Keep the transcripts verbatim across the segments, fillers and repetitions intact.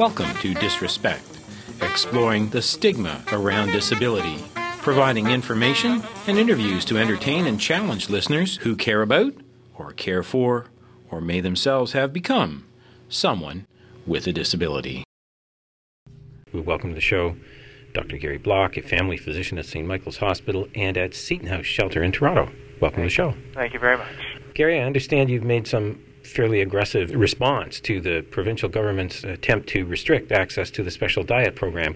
Welcome to Disrespect, exploring the stigma around disability, providing information and interviews to entertain and challenge listeners who care about, or care for, or may themselves have become someone with a disability. We welcome to the show Doctor Gary Block, a family physician at Saint Michael's Hospital and at Seton House Shelter in Toronto. Welcome to the show. Thank you very much. Gary, I understand you've made some fairly aggressive response to the provincial government's attempt to restrict access to the special diet program.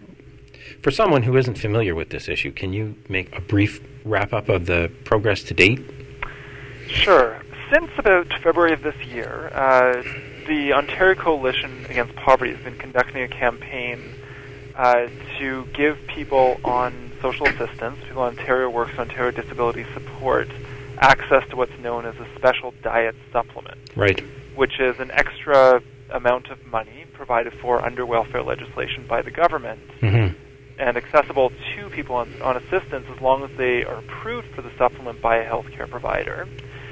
For someone who isn't familiar with this issue, can you make a brief wrap-up of the progress to date? Sure. Since about February of this year, uh, the Ontario Coalition Against Poverty has been conducting a campaign uh, to give people on social assistance, people in Ontario Works, Ontario Disability Support, access to what's known as a special diet supplement. Right. Which is an extra amount of money provided for under welfare legislation by the government Mm-hmm. and accessible to people on, on assistance as long as they are approved for the supplement by a healthcare provider.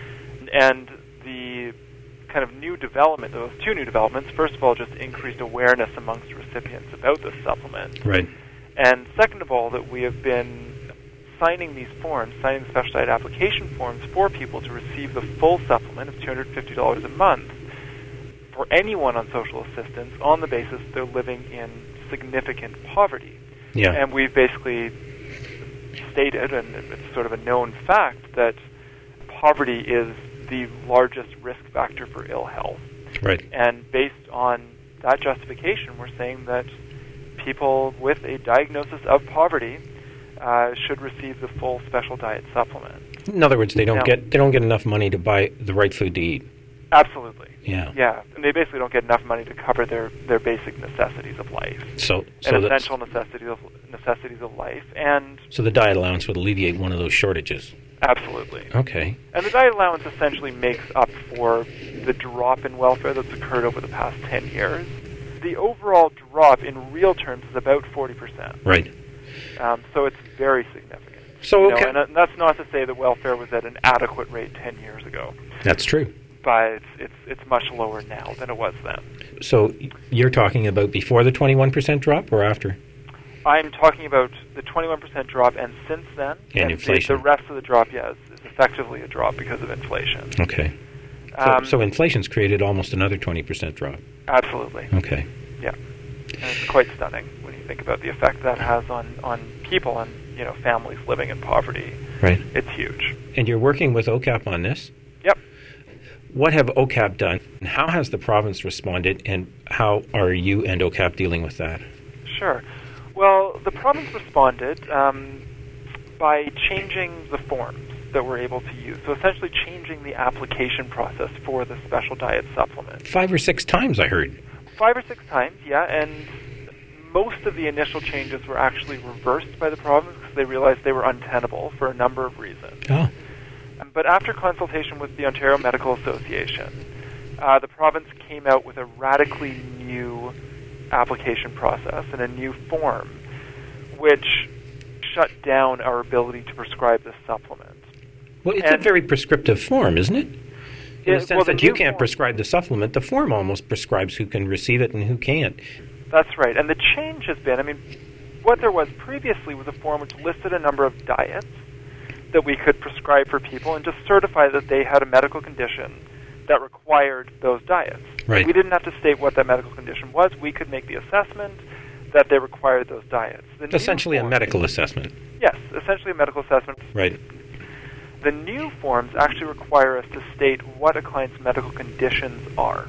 And the kind of new development, those two new developments, first of all, just increased awareness amongst recipients about this supplement. Right. And second of all, that we have been signing these forms, signing the special diet application forms for people to receive the full supplement of two hundred fifty dollars a month for anyone on social assistance on the basis they're living in significant poverty. Yeah. And we've basically stated, and it's sort of a known fact, that poverty is the largest risk factor for ill health. Right. And based on that justification, we're saying that people with a diagnosis of poverty uh, should receive the full special diet supplement. In other words, they don't Now, get they don't get enough money to buy the right food to eat. Absolutely. Yeah. Yeah. And they basically don't get enough money to cover their, their basic necessities of life. So, so and that's, essential necessities of necessities of life. And so the diet allowance would alleviate one of those shortages. absolutely. Okay. And the diet allowance essentially makes up for the drop in welfare that's occurred over the past ten years. The overall drop in real terms is about forty percent. Right. Um, so it's very significant. So, You know, okay. and, uh, and that's not to say that welfare was at an adequate rate ten years ago, That's true. but it's, it's, it's much lower now than it was then. So you're talking about before the twenty-one percent drop or after? I'm talking about the twenty-one percent drop, and since then, And the- inflation. The, rest of the drop, yes, is effectively a drop because of inflation. Okay. So, Um, so inflation's created almost another twenty percent drop. Absolutely, Okay. yeah. And it's quite stunning when you think about the effect that has on, on people and, you know, families living in poverty. Right. It's huge. And you're working with O C A P on this? Yep. What have O C A P done? And how has the province responded? And how are you and O C A P dealing with that? Sure. Well, the province responded um, by changing the forms that we're able to use. So essentially changing the application process for the special diet supplement. Five or six times, I heard. Five or six times, yeah, and most of the initial changes were actually reversed by the province because they realized they were untenable for a number of reasons. Oh. Um, But after consultation with the Ontario Medical Association, uh, the province came out with a radically new application process and a new form, which shut down our ability to prescribe this supplement. Well, it's And- a very prescriptive form, isn't it? In Yeah, the sense well, the that you new can't form- prescribe the supplement, the form almost prescribes who can receive it and who can't. That's right. And the change has been, I mean, what there was previously was a form which listed a number of diets that we could prescribe for people and just certify that they had a medical condition that required those diets. Right. We didn't have to state what that medical condition was. We could make the assessment that they required those diets. The new Essentially a form- medical assessment. Yes, essentially a medical assessment. Right. The new forms actually require us to state what a client's medical conditions are.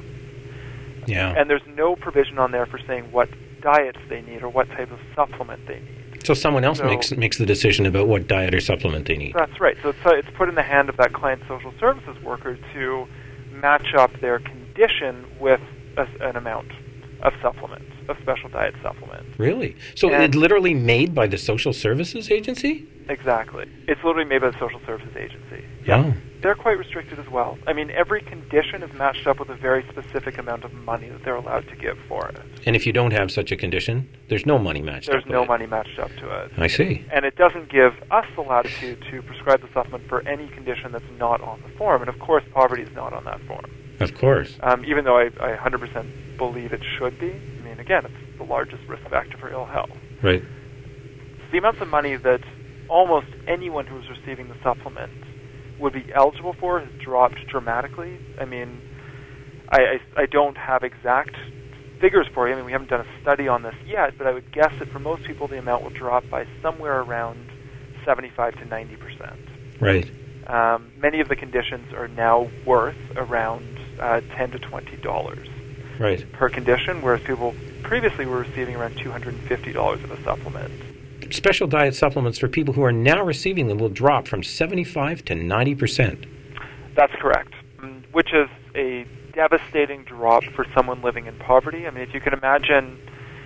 Yeah. And there's no provision on there for saying what diets they need or what type of supplement they need. So someone else So- makes makes the decision about what diet or supplement they need. That's right. So it's, uh, it's put in the hand of that client social services worker to match up their condition with a, an amount of supplement, of special diet supplement. Really? So And- it's literally made by the social services agency? Exactly. It's literally made by the social services agency. Oh. They're quite restricted as well. I mean, every condition is matched up with a very specific amount of money that they're allowed to give for it. And if you don't have such a condition, there's no money matched There's up with no it. money matched up to it. I see. And it doesn't give us the latitude to prescribe the supplement for any condition that's not on the form. And of course, poverty is not on that form. Of course. Um, even though I, I one hundred percent believe it should be. I mean, again, it's the largest risk factor for ill health. Right. The amounts of money that almost anyone who is receiving the supplement would be eligible for has dropped dramatically. I mean, I, I, I don't have exact figures for you. I mean, we haven't done a study on this yet, but I would guess that for most people the amount will drop by somewhere around seventy-five to ninety percent. Right. Um, many of the conditions are now worth around uh, ten to twenty dollars right. per condition, whereas people previously were receiving around two hundred fifty dollars of a supplement. Special diet supplements for people who are now receiving them will drop from seventy-five to ninety percent. That's correct, which is a devastating drop for someone living in poverty. I mean, if you can imagine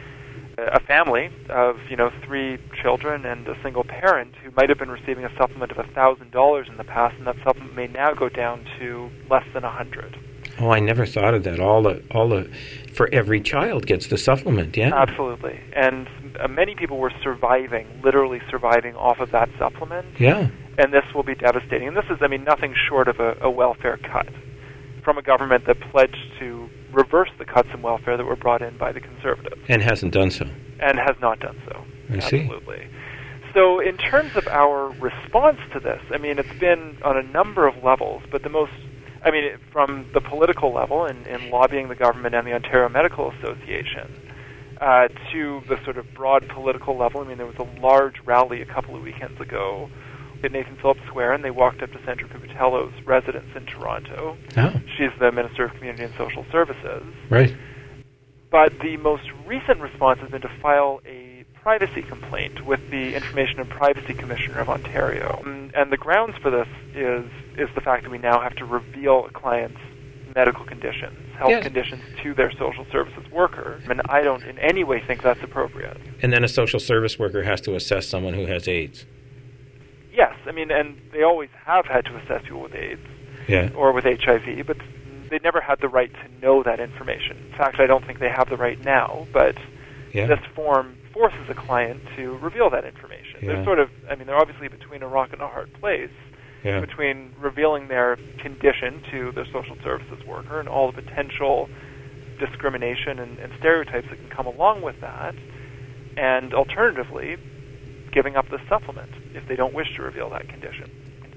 a family of, you know, three children and a single parent who might have been receiving a supplement of one thousand dollars in the past, and that supplement may now go down to less than one hundred dollars. Oh, I never thought of that. All the, all the, for every child gets the supplement, yeah? Absolutely. And uh, many people were surviving, literally surviving off of that supplement. Yeah. And this will be devastating. And this is, I mean, nothing short of a, a welfare cut from a government that pledged to reverse the cuts in welfare that were brought in by the Conservatives. And hasn't done so. And has not done so. I Absolutely. see. So in terms of our response to this, I mean, it's been on a number of levels, but the most, I mean, from the political level in, in lobbying the government and the Ontario Medical Association, uh, to the sort of broad political level. I mean, there was a large rally a couple of weekends ago at Nathan Phillips Square, and they walked up to Sandra Pupatello's residence in Toronto. Oh. She's the Minister of Community and Social Services. Right. But the most recent response has been to file a privacy complaint with the Information and Privacy Commissioner of Ontario. And the grounds for this is is the fact that we now have to reveal a client's medical conditions, health yes. conditions, to their social services worker. And I don't in any way think that's appropriate. And then a social service worker has to assess someone who has AIDS. Yes, I mean, and they always have had to assess people with AIDS yeah. or with H I V, but they never had the right to know that information. In fact, I don't think they have the right now, but yeah. this form forces a client to reveal that information. Yeah. They're sort of, I mean, they're obviously between a rock and a hard place, yeah. between revealing their condition to their social services worker and all the potential discrimination and, and stereotypes that can come along with that, and alternatively, giving up the supplement if they don't wish to reveal that condition.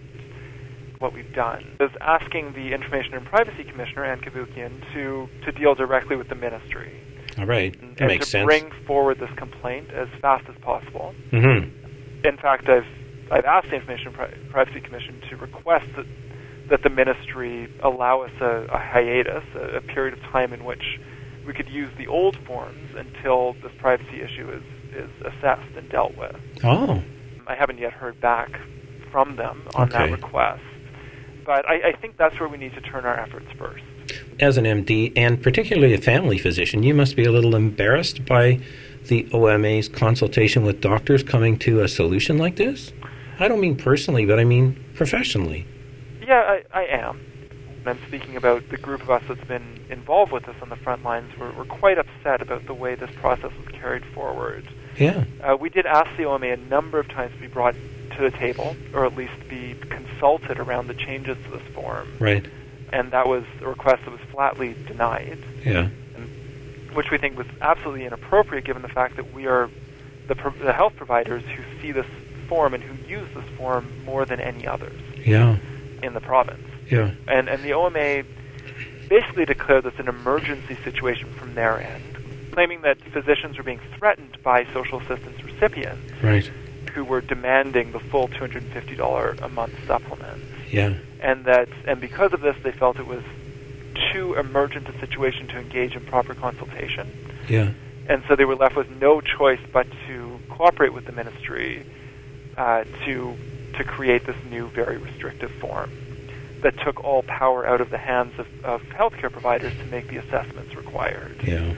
What we've done is asking the Information and Privacy Commissioner, Ann Cavoukian, to, to deal directly with the ministry. All right. And, that and makes to sense. bring forward this complaint as fast as possible. Mm-hmm. In fact, I've I've asked the Information and Pri- Privacy Commission to request that that the ministry allow us a, a hiatus, a, a period of time in which we could use the old forms until this privacy issue is, is assessed and dealt with. Oh. I haven't yet heard back from them on okay. that request. But I, I think that's where we need to turn our efforts first. As an M D, and particularly a family physician, you must be a little embarrassed by the O M A's consultation with doctors coming to a solution like this? I don't mean personally, but I mean professionally. Yeah, I, I am. I'm speaking about the group of us that's been involved with this on the front lines. We're, we're quite upset about the way this process was carried forward. Yeah. Uh, we did ask the O M A a number of times to be brought to the table, or at least be consulted around the changes to this form. Right. And that was a request that was flatly denied. Yeah. And, which we think was absolutely inappropriate given the fact that we are the, pro- the health providers who see this form and who use this form more than any others yeah. in the province. Yeah. And, and the O M A basically declared this an emergency situation from their end, claiming that physicians were being threatened by social assistance recipients right. who were demanding the full two hundred fifty dollars a month supplement. Yeah. And that, and because of this, they felt it was too emergent a situation to engage in proper consultation. Yeah. And so they were left with no choice but to cooperate with the ministry uh, to to create this new, very restrictive form that took all power out of the hands of, of healthcare providers to make the assessments required. Yeah.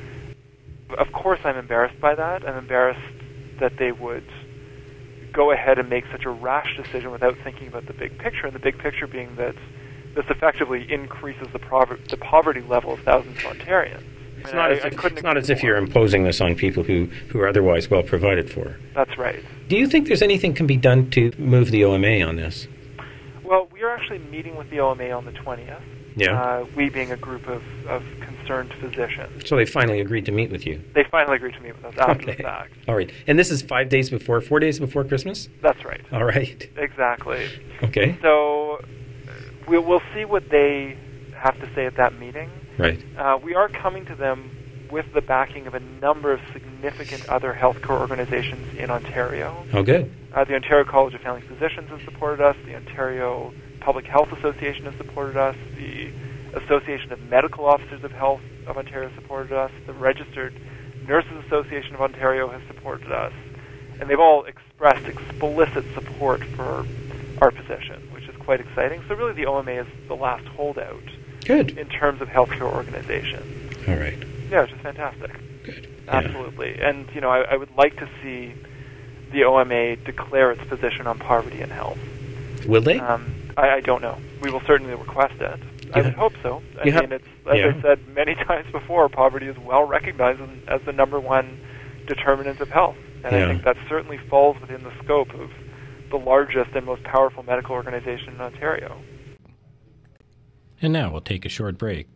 Of course, I'm embarrassed by that. I'm embarrassed that they would go ahead and make such a rash decision without thinking about the big picture, and the big picture being that this effectively increases the, prover- the poverty level of thousands of Ontarians. It's, I mean, not, I, as I if, couldn't it's not as if agree you're more. imposing this on people who, who are otherwise well provided for. That's right. Do you think there's anything can be done to move the O M A on this? Well, we are actually meeting with the O M A on the twentieth. Yeah. Uh, we being a group of, of concerned physicians. So they finally agreed to meet with you? They finally agreed to meet with us after okay. the fact. All right. And this is five days before, four days before Christmas? That's right. All right. Exactly. Okay. So we'll, we'll see what they have to say at that meeting. Right. Uh, we are coming to them with the backing of a number of significant other healthcare organizations in Ontario. Oh, good. Uh, the Ontario College of Family Physicians has supported us. The Ontario Public Health Association has supported us. The Association of Medical Officers of Health of Ontario has supported us. The Registered Nurses Association of Ontario has supported us. And they've all expressed explicit support for our position, which is quite exciting. So really the O M A is the last holdout. Good. In terms of healthcare organizations. All right. Yeah, which is fantastic. Good. Absolutely. Yeah. And, you know, I, I would like to see the O M A declare its position on poverty and health. Will they? Um, I, I don't know. We will certainly request it. I would hope so. I you mean, ha- it's as yeah. I said many times before, poverty is well recognized as the number one determinant of health. And yeah. I think that certainly falls within the scope of the largest and most powerful medical organization in Ontario. And now we'll take a short break.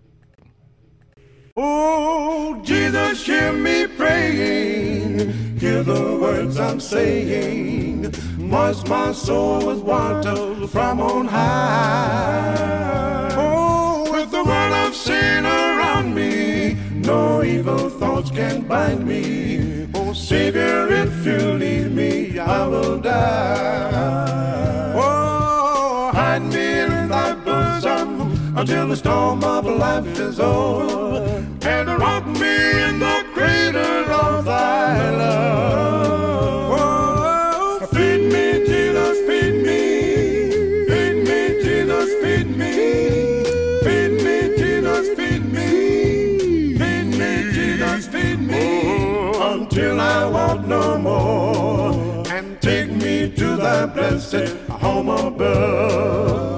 Oh, Jesus, hear me praying. Hear the words I'm saying. Moist my soul with water from on high. Oh, with the world of sin around me, no evil thoughts can bind me. Oh, Savior, if you leave me, I will die. Oh, hide me in thy bosom until the storm of life is over, and rock me in the cradle of thy love. Oh, feed me, Jesus, feed me. Feed me, Jesus, feed me. Feed me, Jesus, feed me. Feed me, Jesus, feed me. Until I want no more, and take me to thy blessed home above.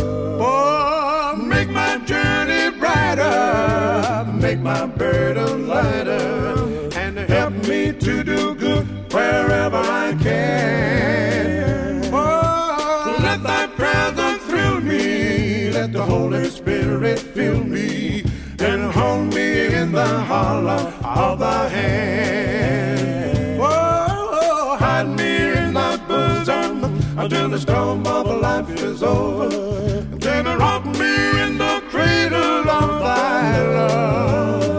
Make my burden lighter, and help me to do good wherever I can. Oh, let thy presence thrill me, let the Holy Spirit fill me, and hold me in the hollow of thy hand. Oh, hide me in thy bosom until the storm of life is over, then rock me in the cradle of thy love.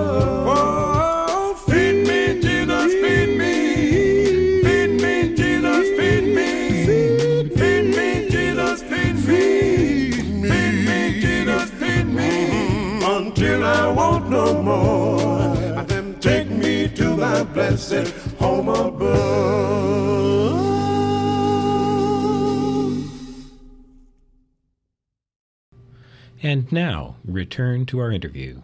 No more, and then take me to thy blessed home above. And now, return to our interview.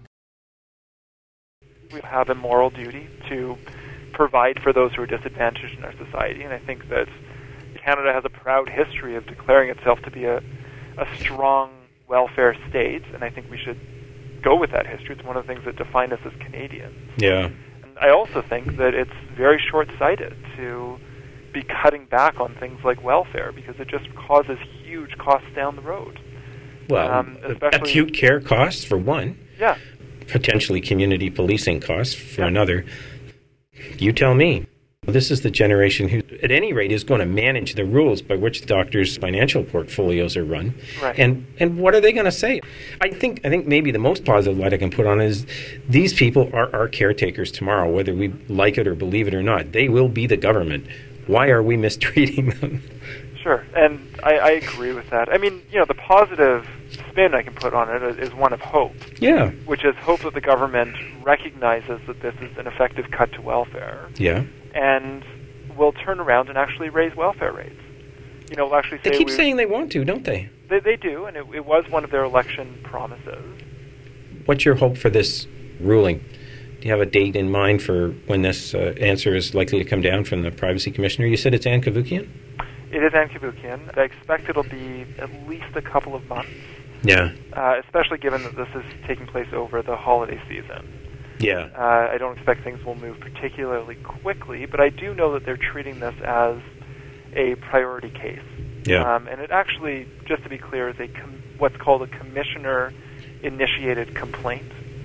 We have a moral duty to provide for those who are disadvantaged in our society, and I think that Canada has a proud history of declaring itself to be a, a strong welfare state, and I think we should go with that history. It's one of the things that define us as Canadians. Yeah. And I also think that it's very short-sighted to be cutting back on things like welfare, because it just causes huge costs down the road. Well, um, especially, acute care costs for one. Yeah. Potentially community policing costs for yeah. another. You tell me. This is the generation who, at any rate, is going to manage the rules by which the doctors' financial portfolios are run. Right. And and what are they going to say? I think I think maybe the most positive light I can put on it is these people are our caretakers tomorrow, whether we like it or believe it or not. They will be the government. Why are we mistreating them? Sure, and I, I agree with that. I mean, you know, the positive spin I can put on it is one of hope. Yeah. Which is hope that the government recognizes that this is an effective cut to welfare. Yeah. And will turn around and actually raise welfare rates. You know, will actually say they keep we, saying they want to, don't they? They, they do, and it, it was one of their election promises. What's your hope for this ruling? Do you have a date in mind for when this uh, answer is likely to come down from the Privacy Commissioner? You said it's Ann Cavoukian? It is Ann Cavoukian. I expect it'll be at least a couple of months. Yeah. Uh, especially given that this is taking place over the holiday season. Yeah. Uh, I don't expect things will move particularly quickly, but I do know that they're treating this as a priority case. Yeah. Um, and it actually, just to be clear, is a com- what's called a commissioner-initiated complaint.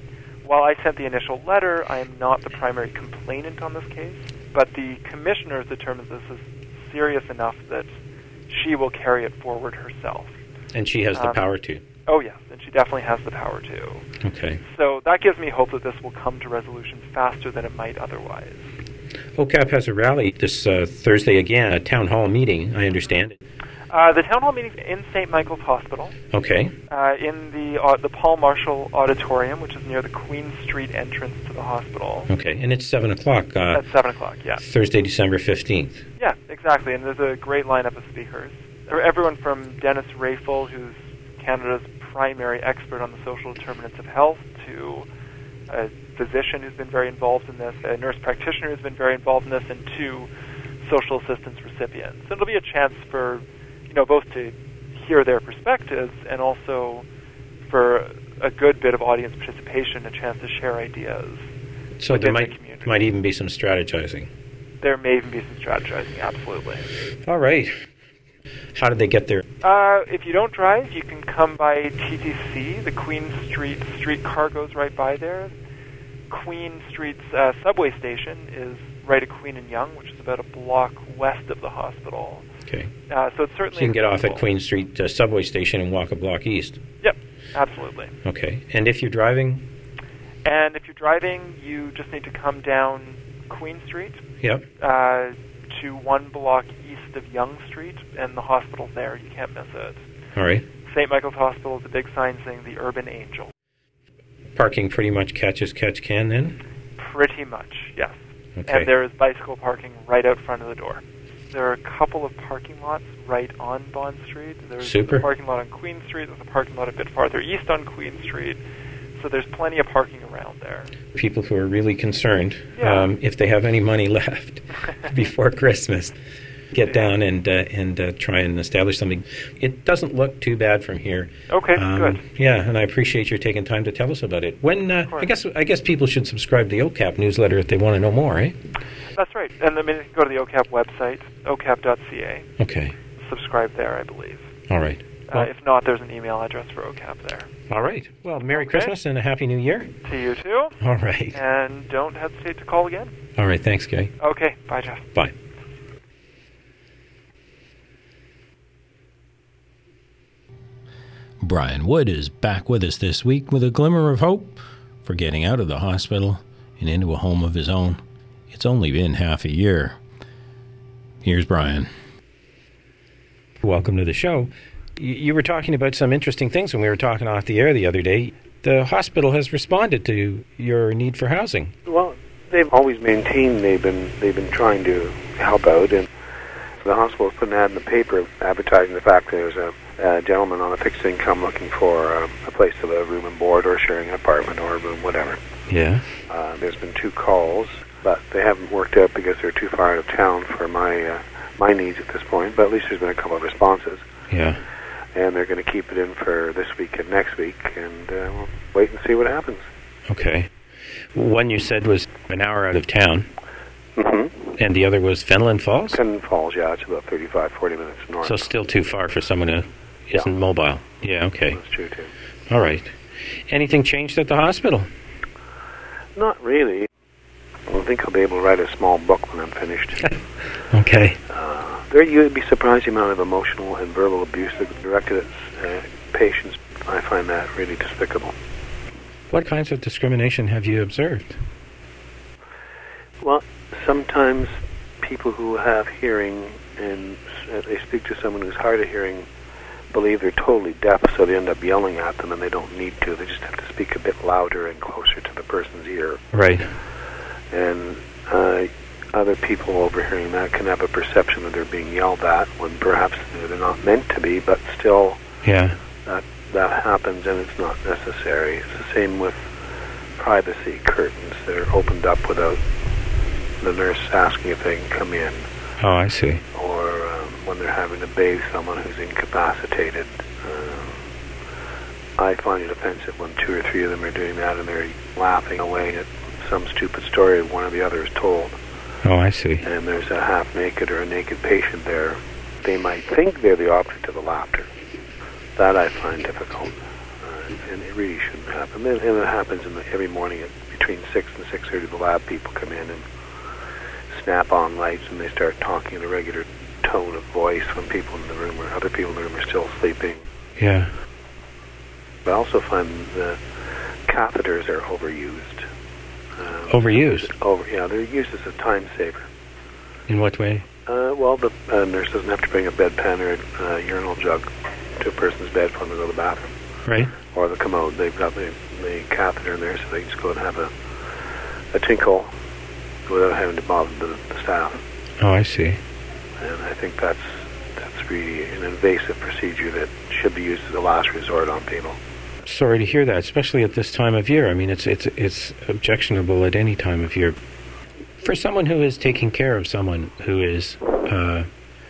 while I sent the initial letter, I am not the primary complainant on this case, but the commissioner determines this is serious enough that she will carry it forward herself. And she has the um, power to? Oh, yes, and she definitely has the power to. Okay. So that gives me hope that this will come to resolution faster than it might otherwise. O C A P has a rally this uh, Thursday again, a town hall meeting, I understand. Uh, the town hall meeting is in Saint Michael's Hospital. Okay. Uh, in the uh, the Paul Marshall Auditorium, which is near the Queen Street entrance to the hospital. Okay, and it's seven o'clock. Uh, At seven o'clock, yeah. Thursday, December fifteenth. Yeah, exactly, and there's a great lineup of speakers. Everyone from Dennis Rafel, who's Canada's primary expert on the social determinants of health, to a physician who's been very involved in this, a nurse practitioner who's been very involved in this, and two social assistance recipients. So it'll be a chance for, you know, both to hear their perspectives and also for a good bit of audience participation, a chance to share ideas. So there might, the might even be some strategizing. There may even be some strategizing, absolutely. All right. How did they get there? Uh, if you don't drive, you can come by T T C. The Queen Street streetcar goes right by there. Queen Street's uh, subway station is right at Queen and Yonge, which is about a block west of the hospital. Okay. Uh, so it's certainly... So you can get off at accessible. Queen Street uh, subway station and walk a block east? Yep, absolutely. Okay. And if you're driving? And if you're driving, you just need to come down Queen Street Yep. uh, to one block east of Yonge Street, and the hospital's there. You can't miss it. All right. Saint Michael's Hospital is a big sign saying the Urban Angel. Parking pretty much catch as catch can then? Pretty much, yes. Okay. And there is bicycle parking right out front of the door. There are a couple of parking lots right on Bond Street. There's Super. a parking lot on Queen Street. There's a parking lot a bit farther east on Queen Street. So there's plenty of parking around there. People who are really concerned, Yeah. um, if they have any money left before Christmas, get down and uh, and uh, try and establish something. It doesn't look too bad from here. Okay, Um, good. Yeah, and I appreciate your taking time to tell us about it. When uh, I guess I guess people should subscribe to the O C A P newsletter if they want to know more, eh? That's right. And I mean, you can go to the O C A P website, o c a p dot c a. Okay. Subscribe there, I believe. All right. Uh, if not, there's an email address for O C A P there. All right. Well, Merry Okay. Christmas and a Happy New Year. To you too. All right. And don't hesitate to call again. All right. Thanks, Gay. Okay. Bye, Jeff. Bye. Brian Wood is back with us this week with a glimmer of hope for getting out of the hospital and into a home of his own. It's only been half a year. Here's Brian. Welcome to the show. You, you were talking about some interesting things when we were talking off the air the other day. The hospital has responded to your need for housing. Well, they've always maintained they've been they've been trying to help out, and the hospital put an ad in the paper advertising the fact that there's a, a gentleman on a fixed income looking for um, a place to live, room and board, or sharing an apartment or a room, whatever. Yeah. Uh, there's been two calls, but they haven't worked out because they're too far out of town for my uh, my needs at this point. But at least there's been a couple of responses. Yeah. And they're going to keep it in for this week and next week, and uh, we'll wait and see what happens. Okay. One you said was an hour out of town, Mm-hmm. and the other was Fenelon Falls? Fenelon Falls, yeah, it's about thirty-five, forty minutes north. So still too far for someone who isn't Yeah. mobile. Yeah, okay. That's true, too. All right. Anything changed at the hospital? Not really. I don't think I'll be able to write a small book when I'm finished. Okay. uh, there, you'd be surprised the amount of emotional and verbal abuse that's directed at uh, patients. I find that really despicable. What kinds of discrimination have you observed? Well, sometimes people who have hearing and uh, they speak to someone who's hard of hearing believe they're totally deaf, so they end up yelling at them, and they don't need to. They just have to speak a bit louder and closer to the person's ear. Right. And uh, other people overhearing that can have a perception that they're being yelled at when perhaps they're not meant to be, but still Yeah. that that happens, and it's not necessary. It's the same with privacy curtains. They're opened up without the nurse asking if they can come in, Oh, I see. or um, when they're having to bathe someone who's incapacitated. Um, I find it offensive when two or three of them are doing that and they're laughing away at some stupid story one or the other is told, Oh, I see. and there's a half-naked or a naked patient there. They might think they're the object of the laughter. That I find difficult. Uh, and it really shouldn't happen. And it happens in the, every morning at between six and six thirty. The lab people come in and snap on lights, and they start talking in a regular tone of voice when people in the room or other people in the room are still sleeping. Yeah. But I also find the catheters are overused. Um, Overused? Over, yeah, they're used as a time saver. In what way? Uh, well, the uh, nurse doesn't have to bring a bedpan or a uh, urinal jug to a person's bed for them to go to the bathroom. Right. Or the commode. They've got the, the catheter in there, so they can just go and have a, a tinkle without having to bother the, the staff. Oh, I see. And I think that's that's really an invasive procedure that should be used as a last resort on people. Sorry to hear that, especially at this time of year. I mean, it's it's it's objectionable at any time of year. For someone who is taking care of someone who is uh,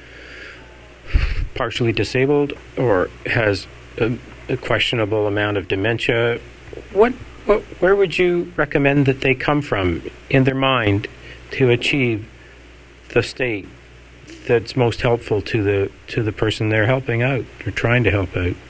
partially disabled or has a, a questionable amount of dementia, what, what where would you recommend that they come from in their mind to achieve the state that's most helpful to the to the person they're helping out or trying to help out?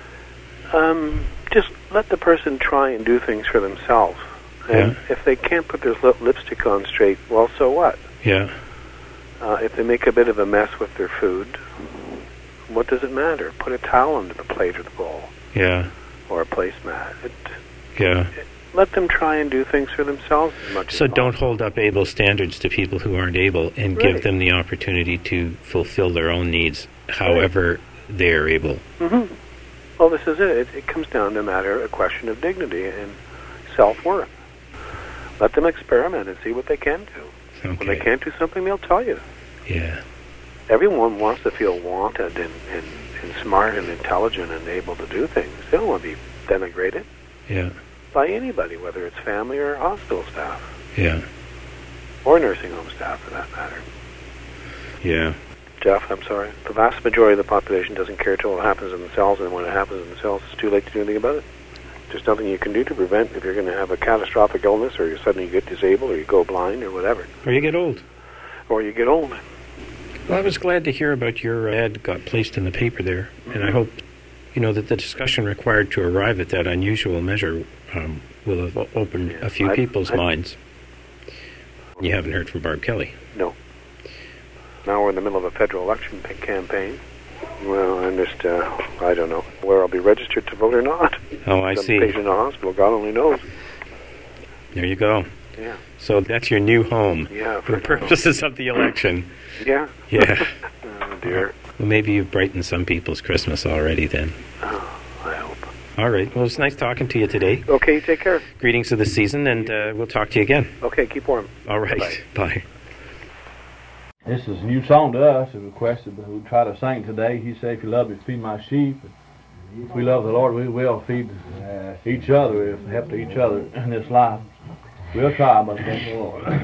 Um, just let the person try and do things for themselves. And yeah. if they can't put their lip- lipstick on straight, well, so what? Yeah. Uh, if they make a bit of a mess with their food, what does it matter? Put a towel under the plate or the bowl. Yeah. Or a placemat. It, yeah. It, let them try and do things for themselves as much so as don't possible. hold up able standards to people who aren't able, and right. give them the opportunity to fulfill their own needs however right. they're able. Mm-hmm. Well, this is it. it. It comes down to a matter, a question of dignity and self-worth. Let them experiment and see what they can do. Okay. When they can't do something, they'll tell you. Yeah. Everyone wants to feel wanted and, and, and smart and intelligent and able to do things. They don't want to be denigrated. Yeah. By anybody, whether it's family or hospital staff. Yeah. Or nursing home staff, for that matter. Yeah. Jeff, I'm sorry. The vast majority of the population doesn't care till it happens to themselves, and when it happens to themselves, it's too late to do anything about it. There's nothing you can do to prevent if you're going to have a catastrophic illness, or you suddenly get disabled, or you go blind, or whatever. Or you get old. Or you get old. Well, I was glad to hear about your ad got placed in the paper there, mm-hmm. and I hope, you know, that the discussion required to arrive at that unusual measure um, will have opened yeah, a few I'd, people's I'd, minds. You haven't heard from Barb Kelly? No. Now we're in the middle of a federal election campaign. Well, I'm just, uh, I don't know where I'll be registered to vote or not. Oh, I Some see. patient in a hospital, God only knows. There you go. Yeah. So that's your new home. Yeah. For the purposes of the election. Yeah. Yeah. Oh, dear. Well, maybe you've brightened some people's Christmas already then. Oh, I hope. All right. Well, it's nice talking to you today. Okay, take care. Greetings of the season, and uh, we'll talk to you again. Okay, keep warm. All right. Bye. Bye. This is a new song to us. It requested that we try to sing today. He said, if you love me, feed my sheep. If we love the Lord, we will feed uh, each other, if help to each other in this life. We'll try, but thank the Lord.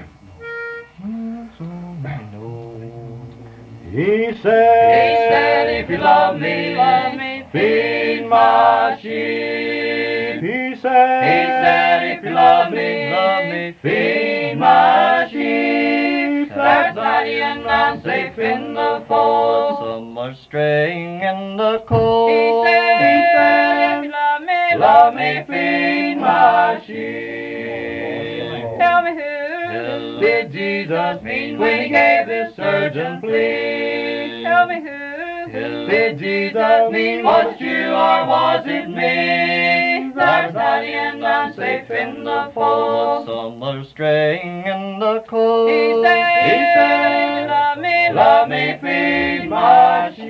He said, he said, if you love me, love me, feed my sheep. He said, he said, if you love me, love me, feed my sheep. There's ninety and nine safe in the fold, some are straying in the cold. He said, he said, if you love me, love me, feed my sheep. Tell me who did Jesus mean when he gave his surgeon plea? Tell me who did Jesus mean? Was it you or was it me? There's ninety and nine safe in the fold, some are straying in the cold. He said, he said, love me, love me, feed my sheep.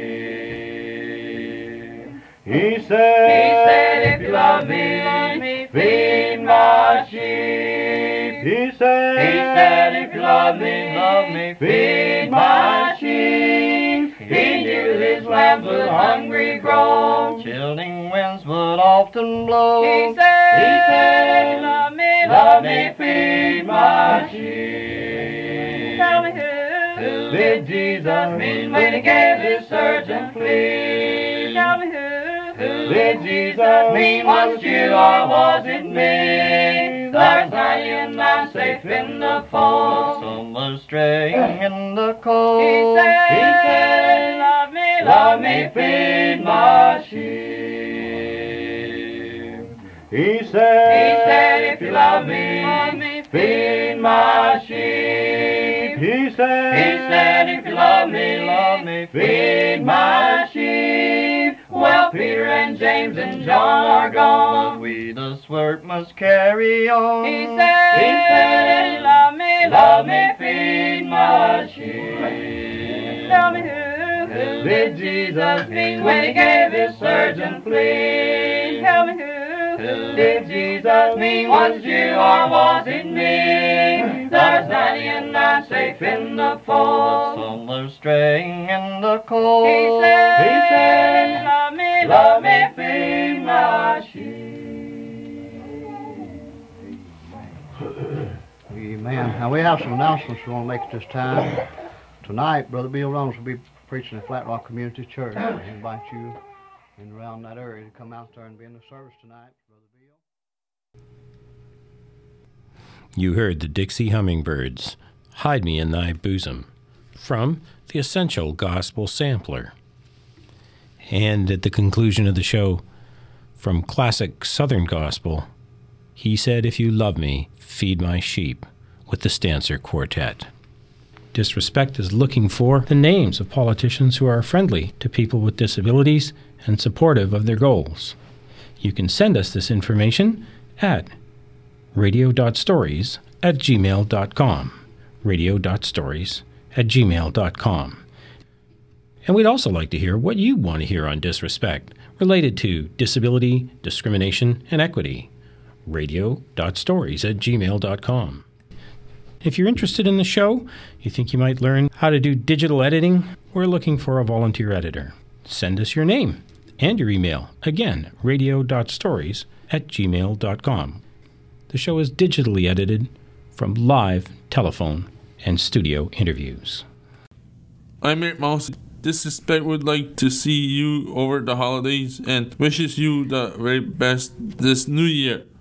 He said, he said, if you love me, love me, feed my sheep. He said, he said, if you love me, love me, feed my sheep. He knew his lambs would hungry grow, chilling winds would often blow. He said, he said, love me, love me, feed my sheep. Tell me who, who did Jesus mean when he gave his surgeon plea? Tell me who, who did Jesus mean? Was it you or was it me? There's ninety and nine safe in the fold, some are straying in the cold. He said, he said, love me, love me, feed my sheep. said, he said, if you love me, love me, feed my sheep. He said, he said, if you love me, love me, feed my sheep. Well, Peter and James and John are gone, but we the work must carry on. He said, he said, love me, love me, feed my sheep. Tell me who, who did Jesus mean when he gave his surgeon plea? Tell me who, who did Jesus mean? Was you or was it me? There's ninety-nine safe in the fold, some are straying in the cold. He said, he said, love me, love me, feed my sheep. Amen. Now we have some announcements we want to make at this time. Tonight, Brother Bill Rollins will be preaching at Flat Rock Community Church. I invite you in around that area to come out there and be in the service tonight, Brother Bill. You heard the Dixie Hummingbirds, Hide Me in Thy Bosom, from the Essential Gospel Sampler. And at the conclusion of the show, from classic Southern Gospel, He Said, If You Love Me, Feed My Sheep, with the Stancer Quartet. Disrespect is looking for the names of politicians who are friendly to people with disabilities and supportive of their goals. You can send us this information at radio.stories at gmail dot com. radio.stories at gmail dot com. And we'd also like to hear what you want to hear on disrespect related to disability, discrimination, and equity. radio.stories at gmail dot com. If you're interested in the show, you think you might learn how to do digital editing, we're looking for a volunteer editor. Send us your name and your email. Again, radio.stories at gmail dot com. The show is digitally edited from live, telephone, and studio interviews. I'm Eric Mouse. Disrespect would like to see you over the holidays and wishes you the very best this new year.